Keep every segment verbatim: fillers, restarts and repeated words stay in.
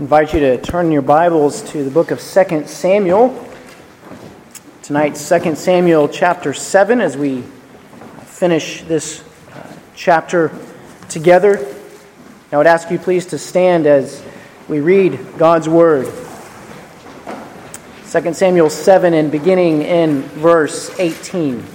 invite you to turn your Bibles to the book of Second Samuel. Tonight, Second Samuel chapter seven, as we finish this uh, chapter together. I would ask you please to stand as we read God's Word. Second Samuel seven, and beginning in verse eighteen.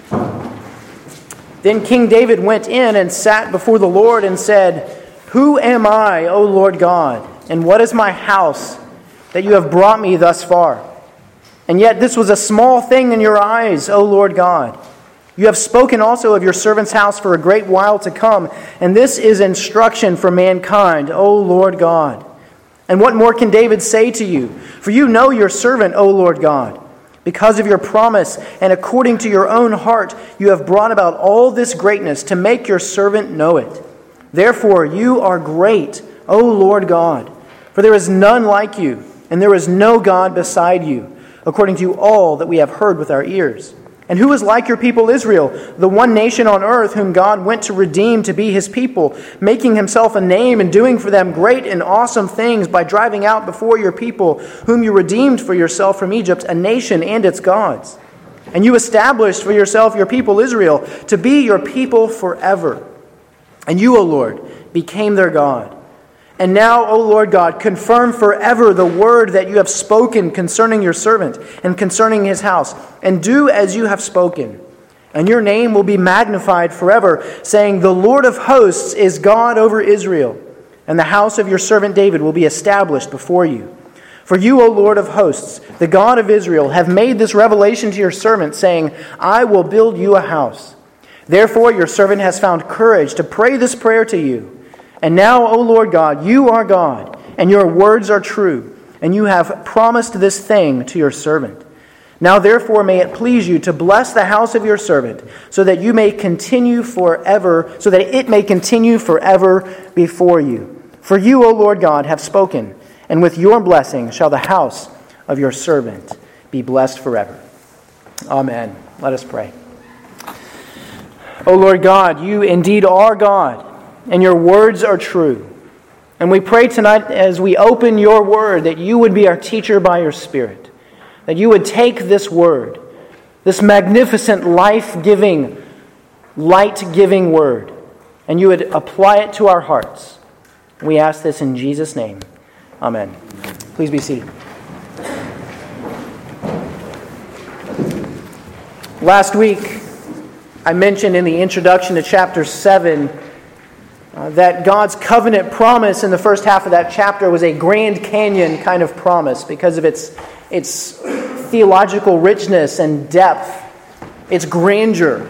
Then King David went in and sat before the Lord and said, "Who am I, O Lord God, and what is my house that you have brought me thus far? And yet this was a small thing in your eyes, O Lord God. You have spoken also of your servant's house for a great while to come, and this is instruction for mankind, O Lord God. And what more can David say to you? For you know your servant, O Lord God. Because of your promise and according to your own heart, you have brought about all this greatness to make your servant know it. Therefore you are great, O Lord God. For there is none like you, and there is no God beside you, according to all that we have heard with our ears. And who is like your people Israel, the one nation on earth whom God went to redeem to be his people, making himself a name and doing for them great and awesome things by driving out before your people, whom you redeemed for yourself from Egypt, a nation and its gods. And you established for yourself your people Israel to be your people forever. And you, O Lord, became their God. And now, O Lord God, confirm forever the word that you have spoken concerning your servant and concerning his house, and do as you have spoken. And your name will be magnified forever, saying, the Lord of hosts is God over Israel, and the house of your servant David will be established before you. For you, O Lord of hosts, the God of Israel, have made this revelation to your servant, saying, I will build you a house. Therefore your servant has found courage to pray this prayer to you. And now, O Lord God, you are God, and your words are true, and you have promised this thing to your servant. Now therefore may it please you to bless the house of your servant, so that you may continue forever, so that it may continue forever before you. For you, O Lord God, have spoken, and with your blessing shall the house of your servant be blessed forever. Amen. Let us pray. O Lord God, you indeed are God, and your words are true. And we pray tonight as we open your word that you would be our teacher by your Spirit. That you would take this word, this magnificent, life-giving, light-giving word, and you would apply it to our hearts. We ask this in Jesus' name. Amen. Please be seated. Last week, I mentioned in the introduction to chapter seven Uh, that God's covenant promise in the first half of that chapter was a Grand Canyon kind of promise because of its, its theological richness and depth, its grandeur.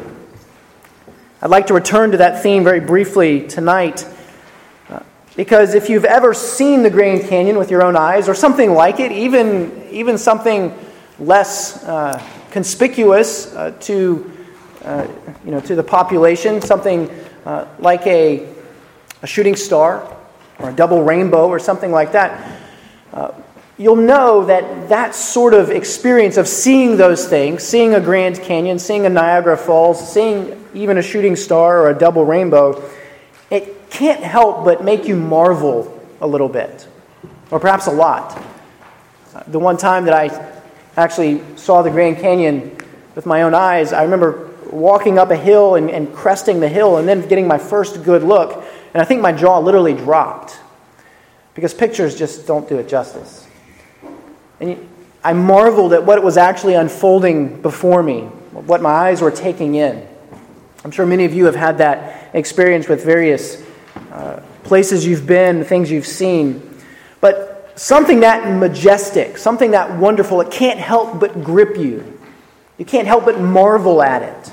I'd like to return to that theme very briefly tonight uh, because if you've ever seen the Grand Canyon with your own eyes or something like it, even, even something less uh, conspicuous uh, to, uh, you know, to the population, something uh, like a a shooting star or a double rainbow or something like that, uh, you'll know that that sort of experience of seeing those things, seeing a Grand Canyon, seeing a Niagara Falls, seeing even a shooting star or a double rainbow, it can't help but make you marvel a little bit, or perhaps a lot. Uh, the one time that I actually saw the Grand Canyon with my own eyes, I remember walking up a hill and, and cresting the hill and then getting my first good look. And I think my jaw literally dropped because pictures just don't do it justice. And I marveled at what was actually unfolding before me, what my eyes were taking in. I'm sure many of you have had that experience with various uh, places you've been, things you've seen. But something that majestic, something that wonderful, it can't help but grip you. You can't help but marvel at it.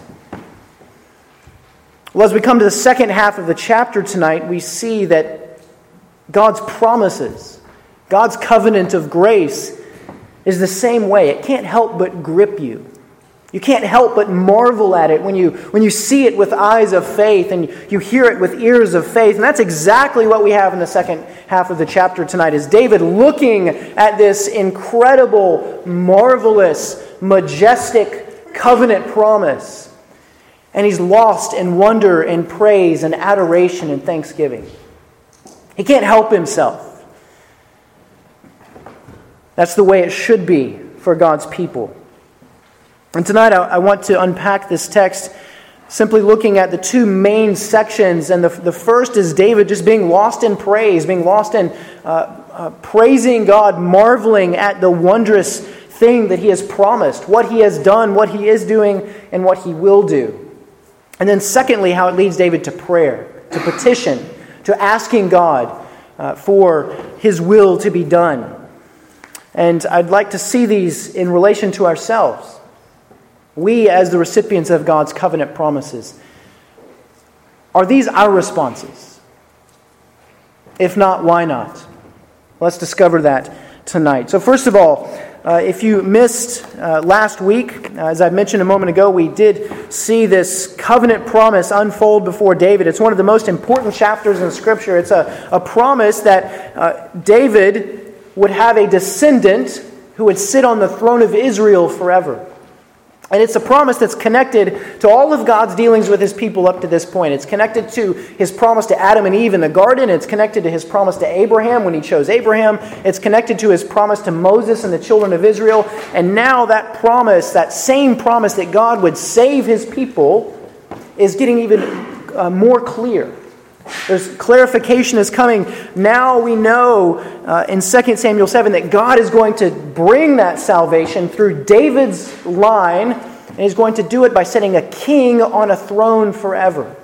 Well, as we come to the second half of the chapter tonight, we see that God's promises, God's covenant of grace is the same way. It can't help but grip you. You can't help but marvel at it when you, when you see it with eyes of faith and you hear it with ears of faith. And that's exactly what we have in the second half of the chapter tonight, is David looking at this incredible, marvelous, majestic covenant promise. And he's lost in wonder and praise and adoration and thanksgiving. He can't help himself. That's the way it should be for God's people. And tonight I, I want to unpack this text simply looking at the two main sections. And the, the first is David just being lost in praise, being lost in uh, uh, praising God, marveling at the wondrous thing that he has promised, what he has done, what he is doing, and what he will do. And then secondly, how it leads David to prayer, to petition, to asking God uh, for his will to be done. And I'd like to see these in relation to ourselves. We, as the recipients of God's covenant promises, are these our responses? If not, why not? Let's discover that tonight. So first of all, uh, if you missed uh, last week, uh, as I mentioned a moment ago, we did see this covenant promise unfold before David. It's one of the most important chapters in Scripture. It's a, a promise that uh, David would have a descendant who would sit on the throne of Israel forever. And it's a promise that's connected to all of God's dealings with his people up to this point. It's connected to his promise to Adam and Eve in the garden. It's connected to his promise to Abraham when he chose Abraham. It's connected to his promise to Moses and the children of Israel. And now that promise, that same promise that God would save his people, is getting even uh, more clear. There's clarification is coming. Now we know uh, in Second Samuel seven that God is going to bring that salvation through David's line, and he's going to do it by setting a king on a throne forever.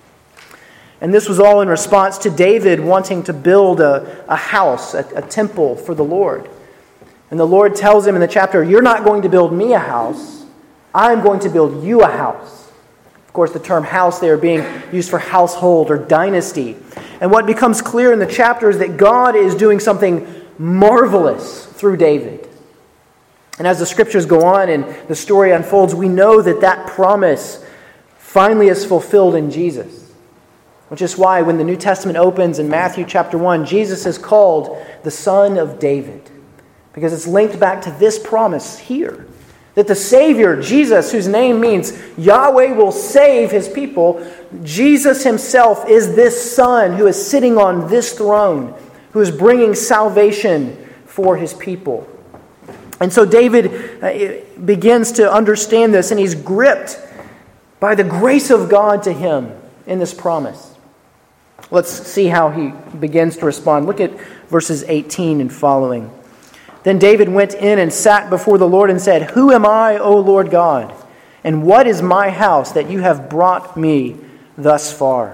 And this was all in response to David wanting to build a, a house, a, a temple for the Lord. And the Lord tells him in the chapter, "You're not going to build me a house. I'm going to build you a house." Of course, the term house there being used for household or dynasty. And what becomes clear in the chapter is that God is doing something marvelous through David. And as the scriptures go on and the story unfolds, we know that that promise finally is fulfilled in Jesus. Which is why when the New Testament opens in Matthew chapter one, Jesus is called the Son of David. Because it's linked back to this promise here. That the Savior, Jesus, whose name means Yahweh will save his people, Jesus himself is this Son who is sitting on this throne, who is bringing salvation for his people. And so David uh, begins to understand this, and he's gripped by the grace of God to him in this promise. Let's see how he begins to respond. Look at verses eighteen and following. Then David went in and sat before the Lord and said, "Who am I, O Lord God? And what is my house that you have brought me thus far?"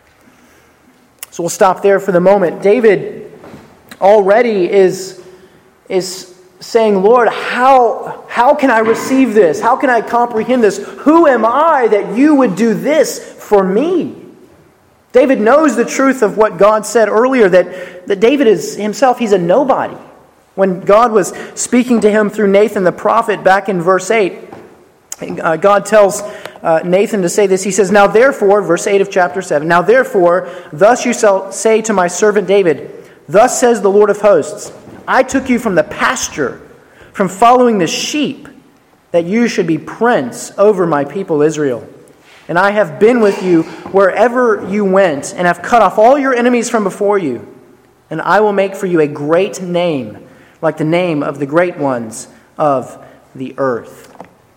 So we'll stop there for the moment. David already is, is saying, "Lord, how, how can I receive this? How can I comprehend this? Who am I that you would do this for me?" David knows the truth of what God said earlier, that, that David is himself, he's a nobody. When God was speaking to him through Nathan the prophet back in verse eight, uh, God tells uh, Nathan to say this. He says, "Now therefore," verse eight of chapter seven, "Now therefore, thus you shall say to my servant David, thus says the Lord of hosts, I took you from the pasture, from following the sheep, that you should be prince over my people Israel. And I have been with you wherever you went, and have cut off all your enemies from before you. And I will make for you a great name, like the name of the great ones of the earth."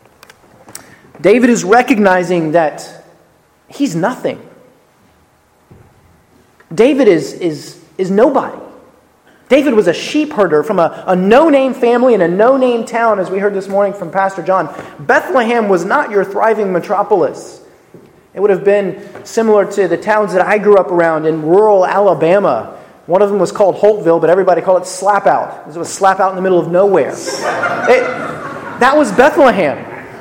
David is recognizing that he's nothing. David is, is, is nobody. David was a sheep herder from a, a no-name family in a no-name town, as we heard this morning from Pastor John. Bethlehem was not your thriving metropolis. It would have been similar to the towns that I grew up around in rural Alabama. One of them was called Holtville, but everybody called it Slap Out. It was slap out in the middle of nowhere. It, that was Bethlehem.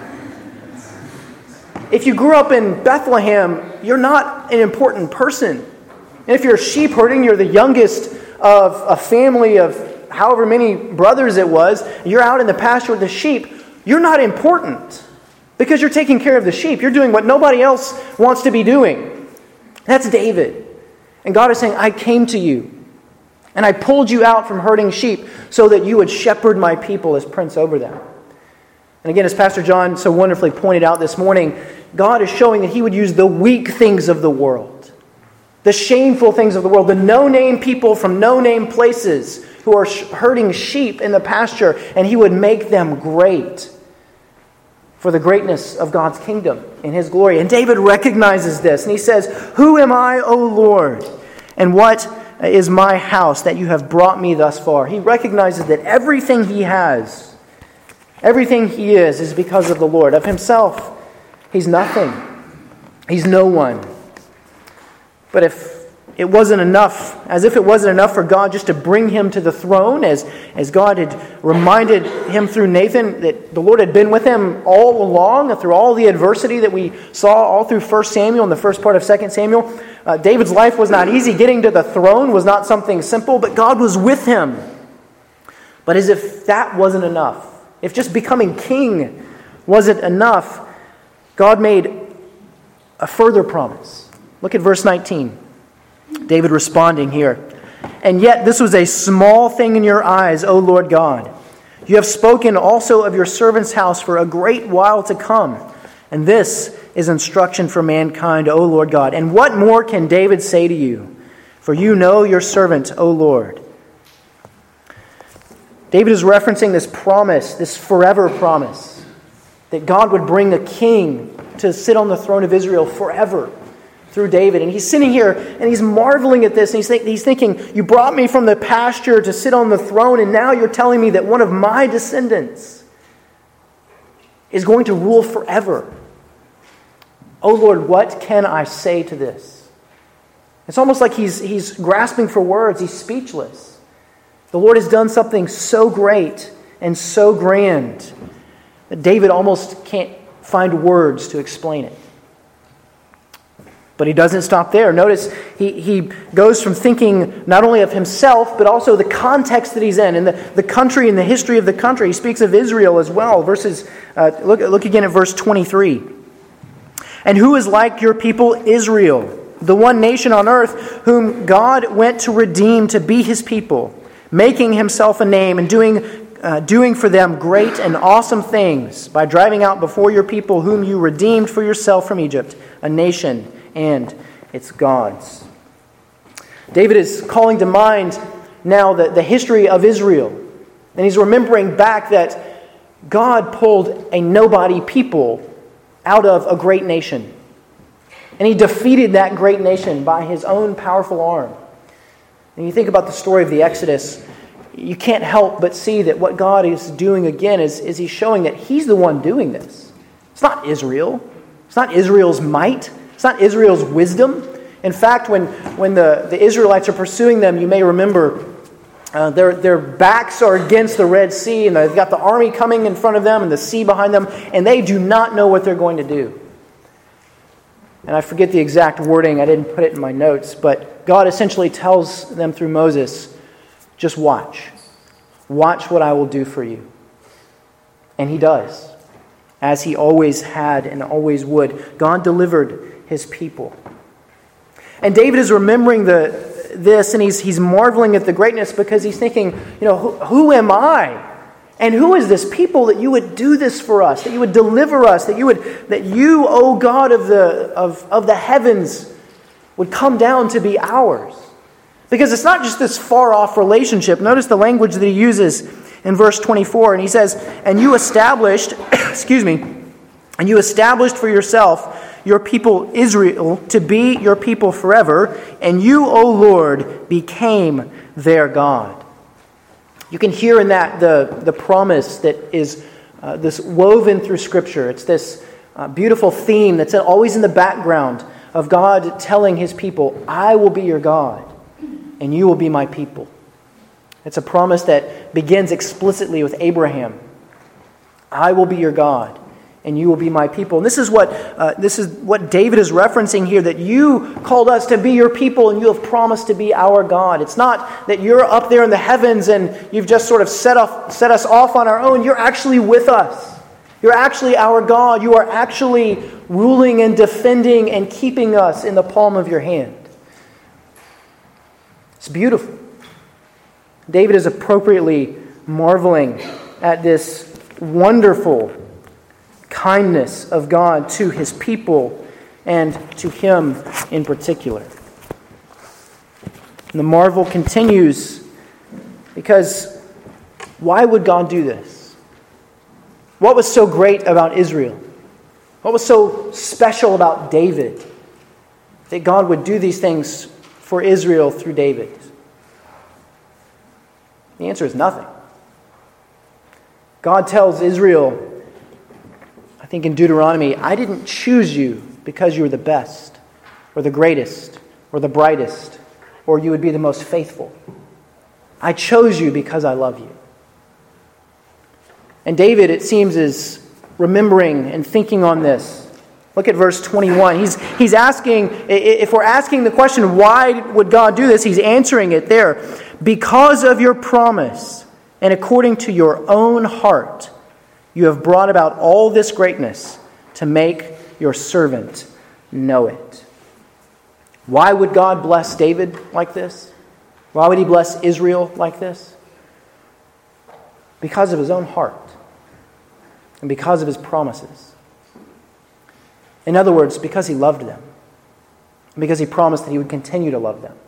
If you grew up in Bethlehem, you're not an important person. And if you're sheep herding, you're the youngest of a family of however many brothers it was, you're out in the pasture with the sheep, you're not important because you're taking care of the sheep. You're doing what nobody else wants to be doing. That's David. And God is saying, "I came to you, and I pulled you out from herding sheep so that you would shepherd my people as prince over them." And again, as Pastor John so wonderfully pointed out this morning, God is showing that he would use the weak things of the world, the shameful things of the world, the no-name people from no-name places who are herding sheep in the pasture, and he would make them great for the greatness of God's kingdom in his glory. And David recognizes this, and he says, "Who am I, O Lord, and what is my house that you have brought me thus far?" He recognizes that everything he has, everything he is, is because of the Lord. Of himself, he's nothing. He's no one. But if it wasn't enough, as if it wasn't enough for God just to bring him to the throne, as, as God had reminded him through Nathan that the Lord had been with him all along, through all the adversity that we saw all through First Samuel and the first part of Second Samuel. Uh, David's life was not easy. Getting to the throne was not something simple, but God was with him. But as if that wasn't enough, if just becoming king wasn't enough, God made a further promise. Look at verse nineteen. David responding here. "And yet this was a small thing in your eyes, O Lord God. You have spoken also of your servant's house for a great while to come. And this is instruction for mankind, O Lord God. And what more can David say to you? For you know your servant, O Lord." David is referencing this promise, this forever promise, that God would bring a king to sit on the throne of Israel forever through David. And he's sitting here and he's marveling at this. And he's, think, he's thinking, you brought me from the pasture to sit on the throne, and now you're telling me that one of my descendants is going to rule forever. Oh Lord, what can I say to this? It's almost like he's, he's grasping for words. He's speechless. The Lord has done something so great and so grand that David almost can't find words to explain it. But he doesn't stop there. Notice he, he goes from thinking not only of himself, but also the context that he's in, and the, the country and the history of the country. He speaks of Israel as well. Verses, uh, look, look again at verse twenty-three. "And who is like your people Israel, the one nation on earth whom God went to redeem to be his people, making himself a name and doing Uh, doing for them great and awesome things by driving out before your people whom you redeemed for yourself from Egypt, a nation and its gods." David is calling to mind now the, the history of Israel. And he's remembering back that God pulled a nobody people out of a great nation. And he defeated that great nation by his own powerful arm. And you think about the story of the Exodus, you can't help but see that what God is doing again is, is he's showing that he's the one doing this. It's not Israel. It's not Israel's might. It's not Israel's wisdom. In fact, when, when the, the Israelites are pursuing them, you may remember uh, their, their backs are against the Red Sea, and they've got the army coming in front of them and the sea behind them, and they do not know what they're going to do. And I forget the exact wording. I didn't put it in my notes, but God essentially tells them through Moses, just watch. Watch what I will do for you. And he does, as he always had and always would. God delivered his people. And David is remembering the this, and he's he's marveling at the greatness, because he's thinking, you know, who, who am I? And who is this people that you would do this for us, that you would deliver us, that you would that you, O God of the of, of the heavens, would come down to be ours? Because it's not just this far-off relationship. Notice the language that he uses in verse twenty-four. And he says, and you established, excuse me, and you established for yourself your people Israel to be your people forever, and you, O Lord, became their God. You can hear in that the, the promise that is uh, this woven through Scripture. It's this uh, beautiful theme that's always in the background of God telling his people, I will be your God, and you will be my people. It's a promise that begins explicitly with Abraham. I will be your God, and you will be my people. And this is what uh, this is what David is referencing here, that you called us to be your people, and you have promised to be our God. It's not that you're up there in the heavens and you've just sort of set off, set us off on our own. You're actually with us. You're actually our God. You are actually ruling and defending and keeping us in the palm of your hand. It's beautiful. David is appropriately marveling at this wonderful kindness of God to his people and to him in particular. And the marvel continues because why would God do this? What was so great about Israel? What was so special about David that God would do these things for Israel through David? The answer is nothing. God tells Israel, I think in Deuteronomy, I didn't choose you because you were the best or the greatest or the brightest or you would be the most faithful. I chose you because I love you. And David, it seems, is remembering and thinking on this. Look at verse twenty-one. He's, he's asking, if we're asking the question, why would God do this? He's answering it there. Because of your promise and according to your own heart, you have brought about all this greatness to make your servant know it. Why would God bless David like this? Why would he bless Israel like this? Because of his own heart and because of his promises. In other words, because he loved them and because he promised that he would continue to love them.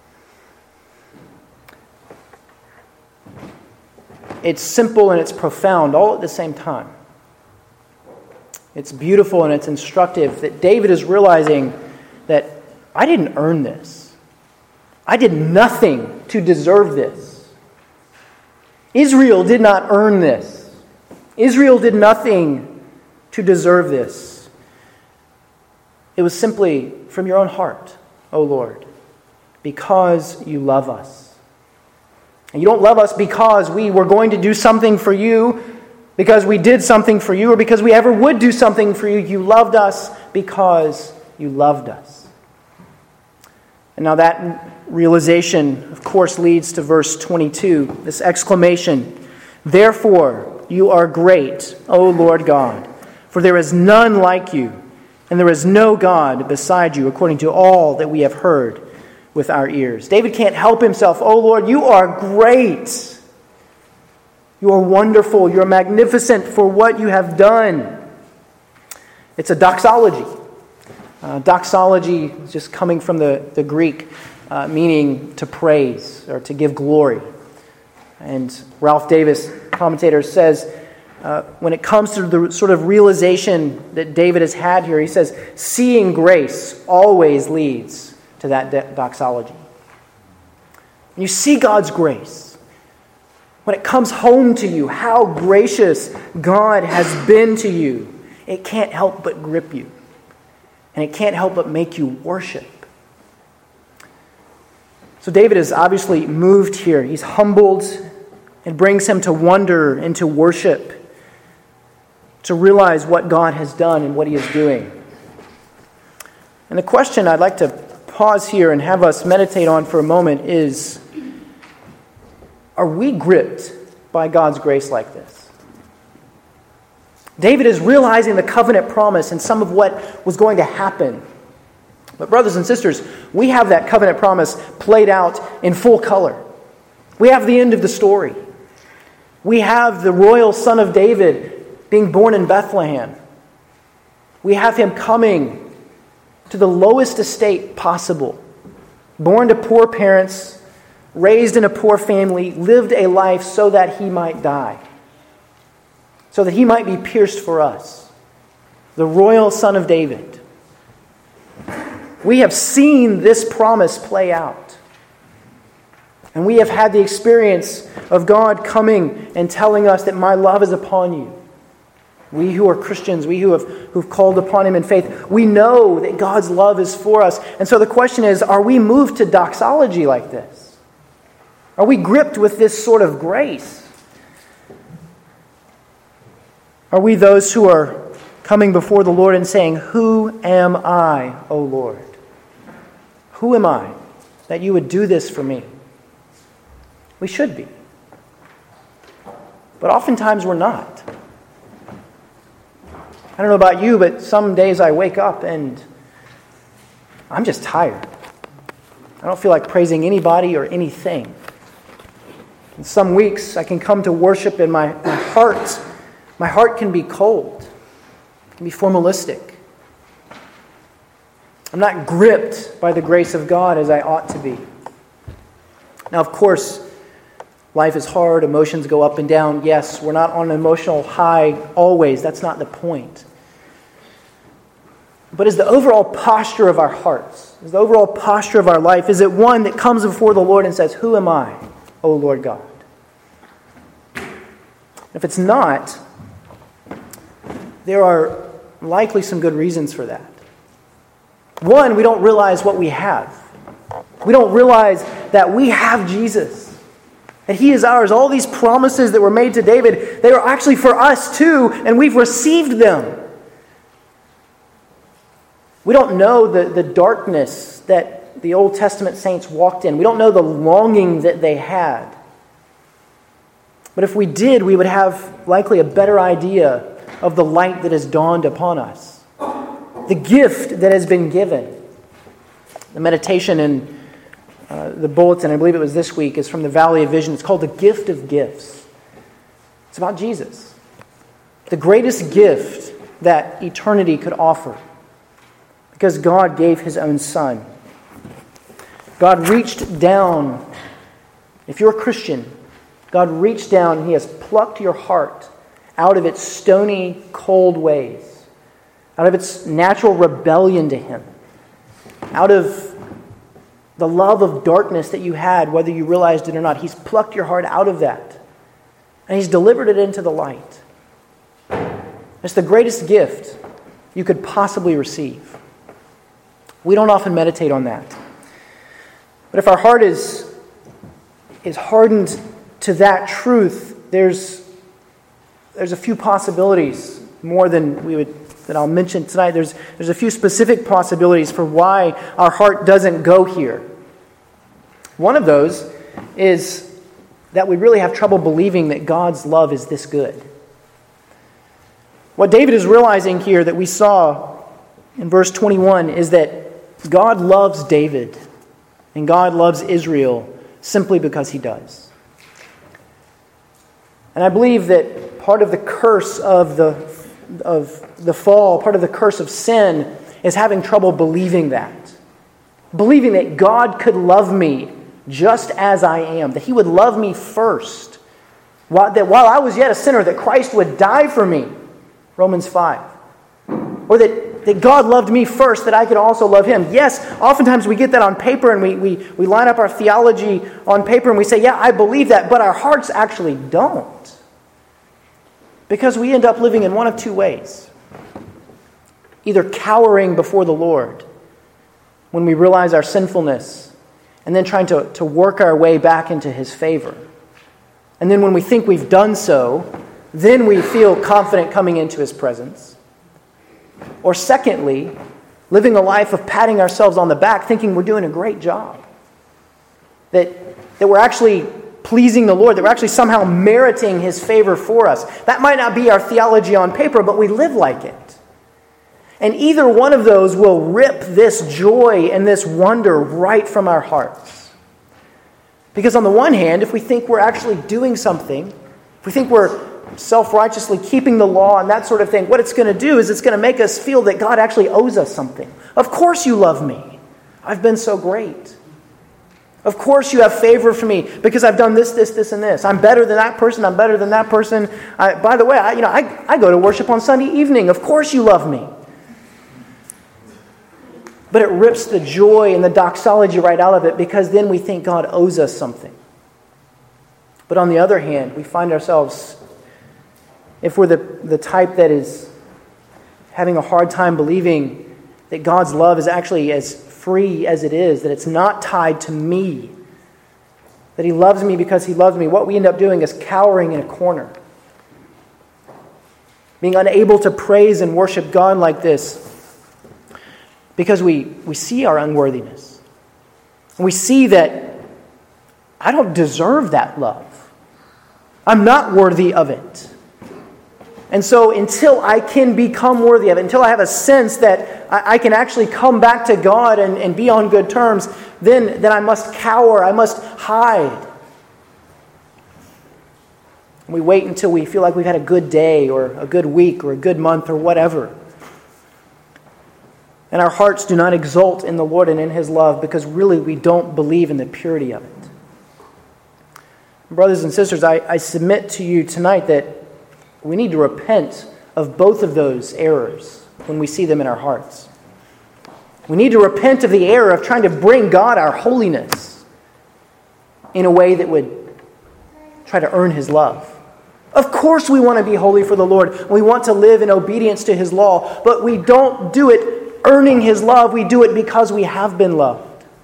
It's simple and it's profound all at the same time. It's beautiful and it's instructive that David is realizing that I didn't earn this. I did nothing to deserve this. Israel did not earn this. Israel did nothing to deserve this. It was simply from your own heart, O Lord, because you love us. And you don't love us because we were going to do something for you, because we did something for you, or because we ever would do something for you. You loved us because you loved us. And now that realization, of course, leads to verse twenty-two, this exclamation, therefore you are great, O Lord God, for there is none like you, and there is no God beside you, according to all that we have heard with our ears. David can't help himself. Oh Lord, you are great. You are wonderful. You are magnificent for what you have done. It's a doxology. Uh, doxology is just coming from the, the Greek, uh, meaning to praise or to give glory. And Ralph Davis, commentator, says, uh, when it comes to the sort of realization that David has had here, he says, seeing grace always leads to that doxology. When you see God's grace, when it comes home to you, how gracious God has been to you, it can't help but grip you. And it can't help but make you worship. So David is obviously moved here. He's humbled. It brings him to wonder and to worship, to realize what God has done and what he is doing. And the question I'd like to pause here and have us meditate on for a moment is, are we gripped by God's grace like this? David is realizing the covenant promise and some of what was going to happen. But brothers and sisters, we have that covenant promise played out in full color. We have the end of the story. We have the royal son of David being born in Bethlehem. We have him coming to the lowest estate possible. Born to poor parents, raised in a poor family, lived a life so that he might die. So that he might be pierced for us. The royal son of David. We have seen this promise play out. And we have had the experience of God coming and telling us that my love is upon you. We who are Christians, we who have who've called upon him in faith, we know that God's love is for us. And so the question is, are we moved to doxology like this? Are we gripped with this sort of grace? Are we those who are coming before the Lord and saying, who am I, O Lord? Who am I that you would do this for me? We should be. But oftentimes we're not. I don't know about you, but some days I wake up and I'm just tired. I don't feel like praising anybody or anything. In some weeks I can come to worship and my, my heart, my heart can be cold. It can be formalistic. I'm not gripped by the grace of God as I ought to be. Now, of course, life is hard, emotions go up and down. Yes, we're not on an emotional high always. That's not the point. But is the overall posture of our hearts, is the overall posture of our life, is it one that comes before the Lord and says, "Who am I, O Lord God?" If it's not, there are likely some good reasons for that. One, we don't realize what we have. We don't realize that we have Jesus, that He is ours. All these promises that were made to David, they are actually for us too, and we've received them. We don't know the, the darkness that the Old Testament saints walked in. We don't know the longing that they had. But if we did, we would have likely a better idea of the light that has dawned upon us, the gift that has been given. The meditation in uh, the bulletin, I believe it was this week, is from the Valley of Vision. It's called The Gift of Gifts. It's about Jesus, the greatest gift that eternity could offer, because God gave His own Son. God reached down. If you're a Christian, God reached down and He has plucked your heart out of its stony, cold ways, out of its natural rebellion to Him, out of the love of darkness that you had, whether you realized it or not. He's plucked your heart out of that, and He's delivered it into the light. It's the greatest gift you could possibly receive. We don't often meditate on that. But if our heart is, is hardened to that truth, there's, there's a few possibilities, more than we would that I'll mention tonight. There's, there's a few specific possibilities for why our heart doesn't go here. One of those is that we really have trouble believing that God's love is this good. What David is realizing here that we saw in verse twenty-one is that God loves David and God loves Israel simply because He does. And I believe that part of the curse of the, of the fall, part of the curse of sin, is having trouble believing that. Believing that God could love me just as I am, that He would love me first, that while I was yet a sinner, that Christ would die for me, Romans five. Or that, that God loved me first, that I could also love Him. Yes, oftentimes we get that on paper and we, we, we line up our theology on paper and we say, yeah, I believe that, but our hearts actually don't. Because we end up living in one of two ways. Either cowering before the Lord when we realize our sinfulness, and then trying to, to work our way back into His favor. And then when we think we've done so, then we feel confident coming into His presence. Or secondly, living a life of patting ourselves on the back, thinking we're doing a great job. That, that we're actually pleasing the Lord, that we're actually somehow meriting His favor for us. That might not be our theology on paper, but we live like it. And either one of those will rip this joy and this wonder right from our hearts. Because on the one hand, if we think we're actually doing something, if we think we're self-righteously keeping the law and that sort of thing, what it's going to do is it's going to make us feel that God actually owes us something. Of course you love me. I've been so great. Of course you have favor for me because I've done this, this, this, and this. I'm better than that person. I'm better than that person. I, by the way, I, you know, I, I go to worship on Sunday evening. Of course you love me. But it rips the joy and the doxology right out of it, because then we think God owes us something. But on the other hand, we find ourselves, if we're the, the type that is having a hard time believing that God's love is actually as free as it is, that it's not tied to me, that He loves me because He loves me, what we end up doing is cowering in a corner. Being unable to praise and worship God like this because we, we see our unworthiness. And we see that I don't deserve that love. I'm not worthy of it. And so until I can become worthy of it, until I have a sense that I, I can actually come back to God and, and be on good terms, then, then I must cower, I must hide. And we wait until we feel like we've had a good day or a good week or a good month or whatever. And our hearts do not exult in the Lord and in His love because really we don't believe in the purity of it. Brothers and sisters, I, I submit to you tonight that we need to repent of both of those errors when we see them in our hearts. We need to repent of the error of trying to bring God our holiness in a way that would try to earn His love. Of course we want to be holy for the Lord. We want to live in obedience to His law, but we don't do it earning His love. We do it because we have been loved.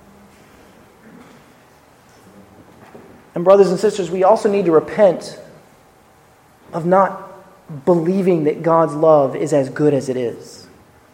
And brothers and sisters, we also need to repent of not believing that God's love is as good as it is.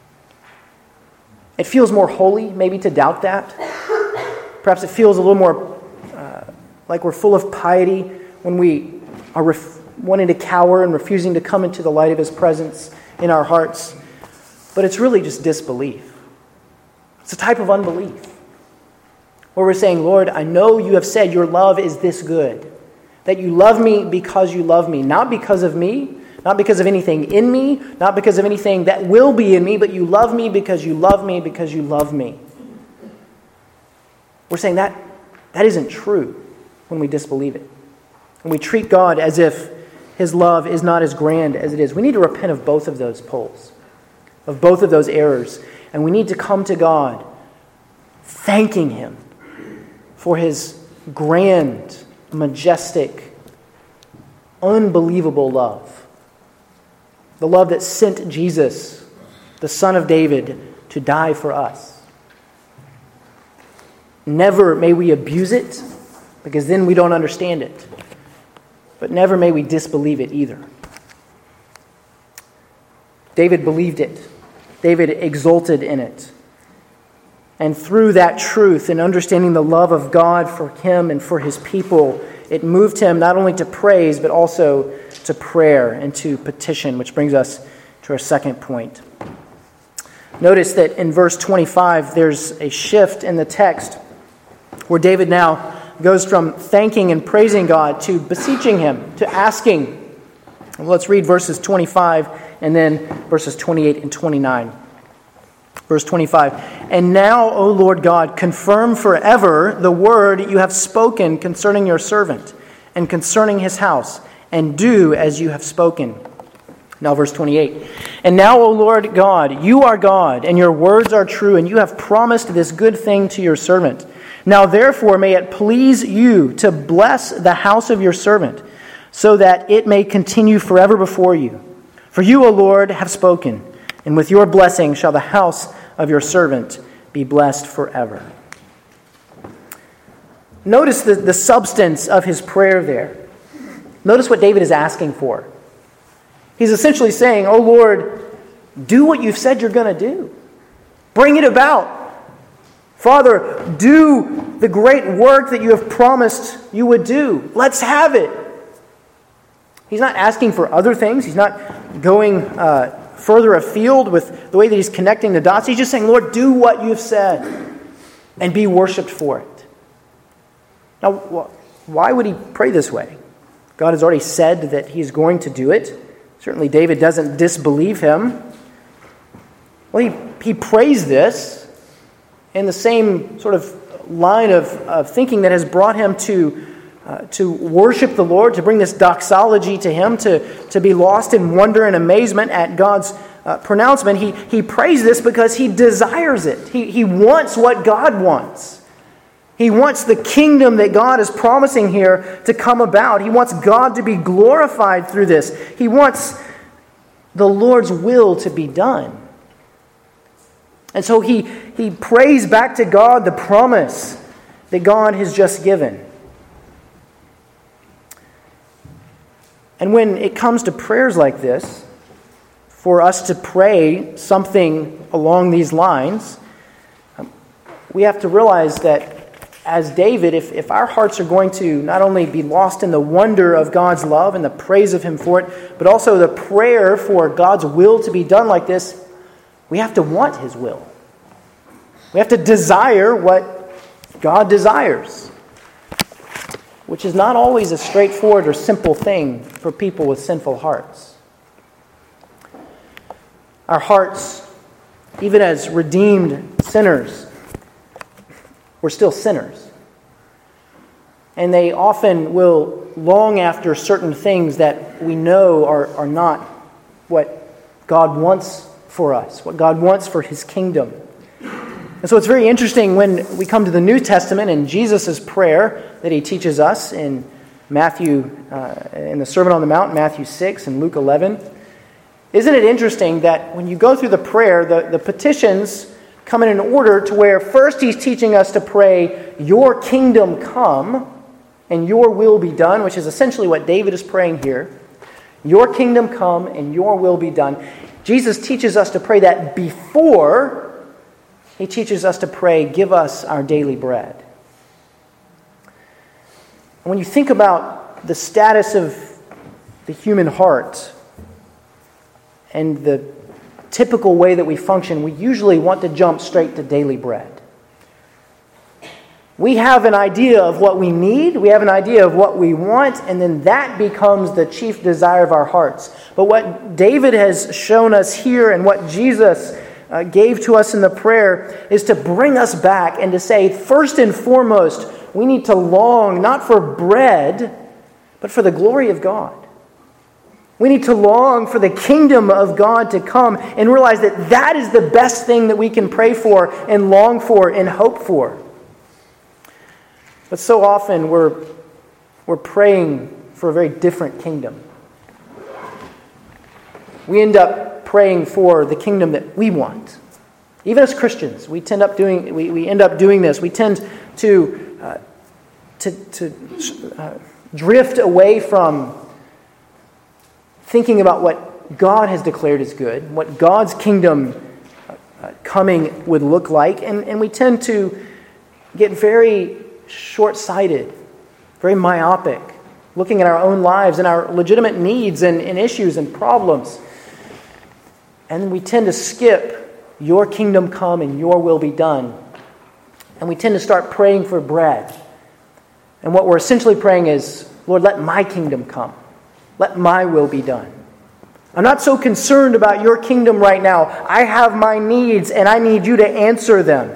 It feels more holy, maybe, to doubt that. Perhaps it feels a little more uh, like we're full of piety when we are ref- wanting to cower and refusing to come into the light of His presence in our hearts. But it's really just disbelief. It's a type of unbelief, where we're saying, Lord, I know you have said your love is this good, that you love me because you love me, not because of me, not because of anything in me, not because of anything that will be in me, but you love me because you love me because you love me. We're saying that that isn't true when we disbelieve it. When we treat God as if His love is not as grand as it is. We need to repent of both of those poles, of both of those errors. And we need to come to God thanking Him for His grand, majestic, unbelievable love. The love that sent Jesus, the Son of David, to die for us. Never may we abuse it, because then we don't understand it. But never may we disbelieve it either. David believed it. David exulted in it. And through that truth and understanding the love of God for him and for His people, it moved him not only to praise, but also to prayer and to petition, which brings us to our second point. Notice that in verse twenty-five, there's a shift in the text where David now goes from thanking and praising God to beseeching Him, to asking. Well, let's read verses twenty-five and then verses twenty-eight and twenty-nine. Verse twenty-five, "And now, O Lord God, confirm forever the word you have spoken concerning your servant and concerning his house, and do as you have spoken." Now verse twenty-eight, "And now, O Lord God, you are God, and your words are true, and you have promised this good thing to your servant. Now therefore may it please you to bless the house of your servant, so that it may continue forever before you. For you, O Lord, have spoken, and with your blessing shall the house of your servant be blessed forever." Notice the, the substance of his prayer there. Notice what David is asking for. He's essentially saying, "Oh Lord, do what you've said you're going to do. Bring it about. Father, do the great work that you have promised you would do. Let's have it." He's not asking for other things. He's not going uh, further afield with the way that he's connecting the dots. He's just saying, Lord, do what you've said and be worshipped for it. Now, why would he pray this way? God has already said that he's going to do it. Certainly David doesn't disbelieve him. Well, he, he prays this in the same sort of line of, of thinking that has brought him to Uh, to worship the Lord, to bring this doxology to Him, to, to be lost in wonder and amazement at God's uh, pronouncement. He, he prays this because he desires it. He, he wants what God wants. He wants the kingdom that God is promising here to come about. He wants God to be glorified through this. He wants the Lord's will to be done. And so he, he prays back to God the promise that God has just given. And when it comes to prayers like this, for us to pray something along these lines, we have to realize that as David, if, if our hearts are going to not only be lost in the wonder of God's love and the praise of Him for it, but also the prayer for God's will to be done like this, we have to want His will. We have to desire what God desires, which is not always a straightforward or simple thing for people with sinful hearts. Our hearts, even as redeemed sinners, we're still sinners. and they often will long after certain things that we know are, are not what God wants for us, what God wants for his kingdom. And so it's very interesting when we come to the New Testament and Jesus' prayer that he teaches us in Matthew, uh, in the Sermon on the Mount, Matthew six and Luke eleven. Isn't it interesting that when you go through the prayer, the, the petitions come in an order to where first he's teaching us to pray, your kingdom come and your will be done, which is essentially what David is praying here. Your kingdom come and your will be done. Jesus teaches us to pray that before he teaches us to pray, give us our daily bread. And when you think about the status of the human heart and the typical way that we function, we usually want to jump straight to daily bread. We have an idea of what we need, we have an idea of what we want, and then that becomes the chief desire of our hearts. But what David has shown us here and what Jesus uh, gave to us in the prayer is to bring us back and to say, first and foremost, we need to long not for bread, but for the glory of God. We need to long for the kingdom of God to come and realize that that is the best thing that we can pray for and long for and hope for. But so often we're, we're praying for a very different kingdom. We end up praying for the kingdom that we want. Even as Christians, we tend up doing we, we end up doing this. We tend to uh, to, to uh, drift away from thinking about what God has declared as good, what God's kingdom uh, coming would look like, and, and we tend to get very short-sighted, very myopic, looking at our own lives and our legitimate needs and, and issues and problems. And we tend to skip, your kingdom come and your will be done. And we tend to start praying for bread. And what we're essentially praying is, Lord, let my kingdom come. Let my will be done. I'm not so concerned about your kingdom right now. I have my needs and I need you to answer them.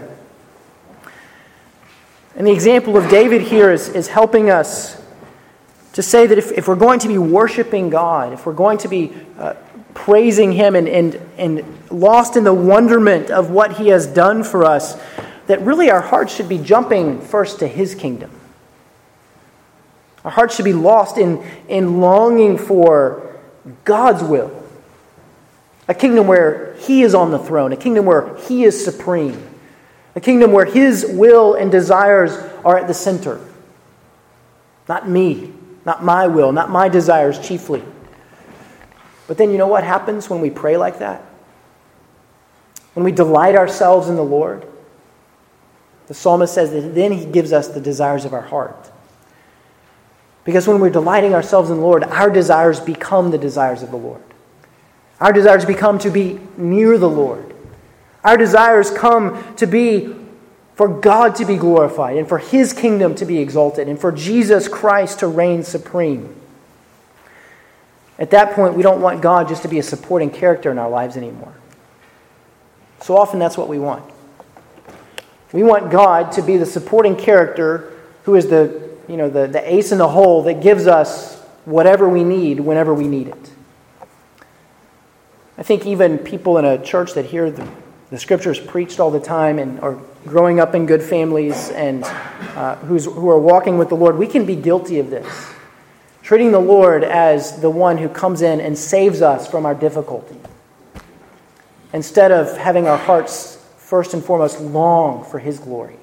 And the example of David here is, is helping us to say that if, if we're going to be worshiping God, if we're going to be uh, praising him and, and, and lost in the wonderment of what he has done for us, that really our hearts should be jumping first to his kingdom. Our hearts should be lost in, in longing for God's will. A kingdom where he is on the throne, a kingdom where he is supreme. A kingdom where his will and desires are at the center. Not me, not my will, not my desires chiefly. But then you know what happens when we pray like that? When we delight ourselves in the Lord? The psalmist says that then he gives us the desires of our heart. Because when we're delighting ourselves in the Lord, our desires become the desires of the Lord. Our desires become to be near the Lord. Our desires come to be for God to be glorified and for his kingdom to be exalted and for Jesus Christ to reign supreme. At that point, we don't want God just to be a supporting character in our lives anymore. So often that's what we want. We want God to be the supporting character who is the, you know, the, the ace in the hole that gives us whatever we need whenever we need it. I think even people in a church that hear the The Scriptures preached all the time and are growing up in good families and uh, who's, who are walking with the Lord, we can be guilty of this. Treating the Lord as the one who comes in and saves us from our difficulty. Instead of having our hearts first and foremost long for his glory.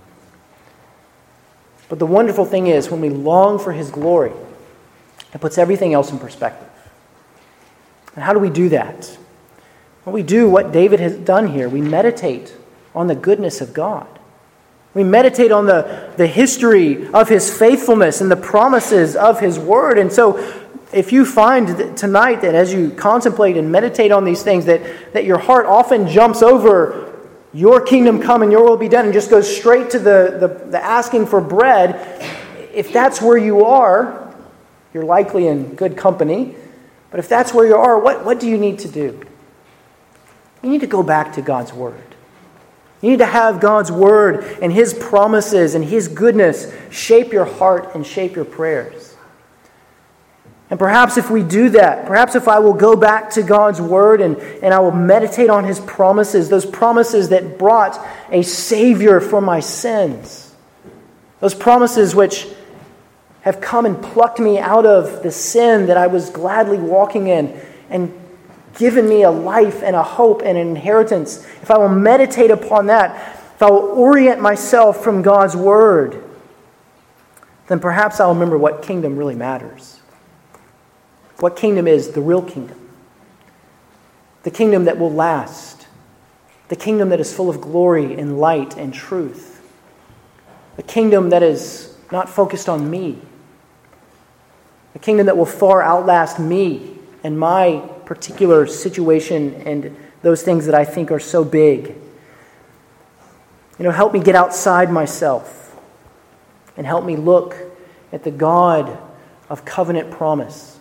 But the wonderful thing is, when we long for his glory, it puts everything else in perspective. And how do we do that? Well, we do what David has done here. We meditate on the goodness of God. We meditate on the, the history of his faithfulness and the promises of his word. And so if you find that tonight that as you contemplate and meditate on these things, that, that your heart often jumps over your kingdom come and your will be done and just goes straight to the, the, the asking for bread, if that's where you are, you're likely in good company. But if that's where you are, what, what do you need to do? You need to go back to God's word. You need to have God's word and His promises and His goodness shape your heart and shape your prayers. And perhaps if we do that, perhaps if I will go back to God's word and, and I will meditate on His promises, those promises that brought a Savior for my sins, those promises which have come and plucked me out of the sin that I was gladly walking in and given me a life and a hope and an inheritance. If I will meditate upon that, if I will orient myself from God's word, then perhaps I'll remember what kingdom really matters. What kingdom is the real kingdom. The kingdom that will last. The kingdom that is full of glory and light and truth. The kingdom that is not focused on me. A kingdom that will far outlast me and my particular situation and those things that I think are so big. You know, help me get outside myself and help me look at the God of covenant promise.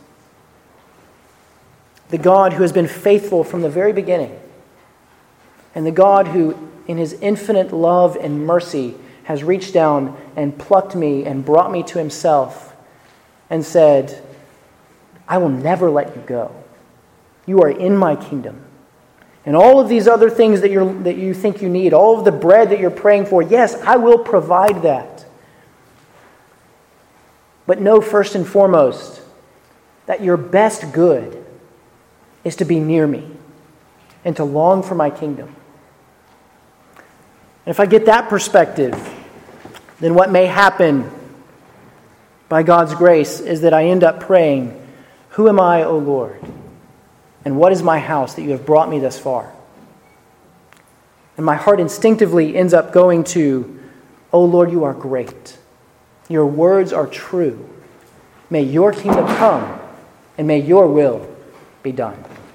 The God who has been faithful from the very beginning. And the God who, in His infinite love and mercy, has reached down and plucked me and brought me to Himself and said, I will never let you go. You are in my kingdom. And all of these other things that you're that you think you need, all of the bread that you're praying for, yes, I will provide that. But know first and foremost that your best good is to be near me and to long for my kingdom. And if I get that perspective, then what may happen by God's grace is that I end up praying, who am I, O Lord? And what is my house that you have brought me thus far? And my heart instinctively ends up going to, O Lord, you are great. Your words are true. May your kingdom come, and may your will be done.